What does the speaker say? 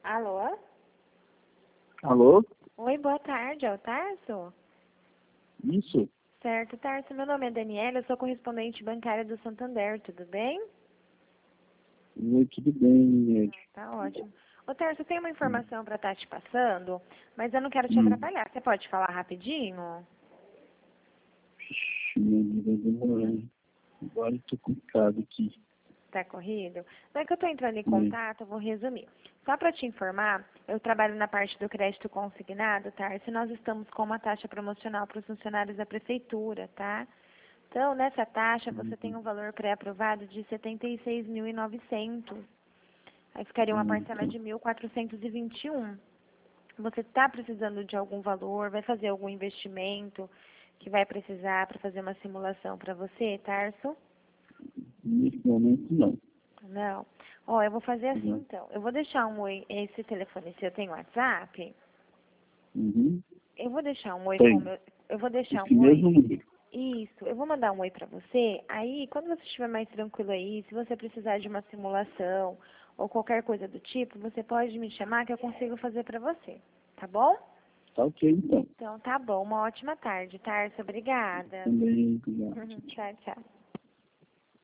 Alô? Alô? Oi, boa tarde, é o Tarso? Isso? Certo, Tarso, meu nome é Daniela, eu sou correspondente bancária do Santander, tudo bem? Oi, tudo bem, Ed? Tá ótimo. Ô, Tarso, eu tenho uma informação para estar te passando, mas eu não quero te Hum. atrapalhar. Você pode falar rapidinho? Ixi, minha vida vai demorar. Agora eu tô complicado aqui. Tá corrido? Não é que eu tô entrando em Hum. contato, eu vou resumir. Só para te informar, eu trabalho na parte do crédito consignado, Tarso, e nós estamos com uma taxa promocional para os funcionários da prefeitura, tá? Então, nessa taxa, você tem um valor pré-aprovado de 76.900. Aí ficaria uma parcela Então, de 1.421. Você está precisando de algum valor, vai fazer algum investimento que vai precisar para fazer uma simulação para você, Tarso? nesse momento, não. Não. Ó, eu vou fazer assim Não. então. Eu vou deixar um oi, esse telefone seu tem WhatsApp? Uhum. Eu vou deixar um oi com o Tem. meu, eu vou deixar Esse um oi. mesmo número. Isso, eu vou mandar um oi pra você. Aí, quando você estiver mais tranquilo aí, se você precisar de uma simulação ou qualquer coisa do tipo, você pode me chamar que eu consigo fazer pra você. Tá bom? Tá ok, então. Então, tá bom. Uma ótima tarde, Tarso. Obrigada. Também, obrigado. Tchau, tchau.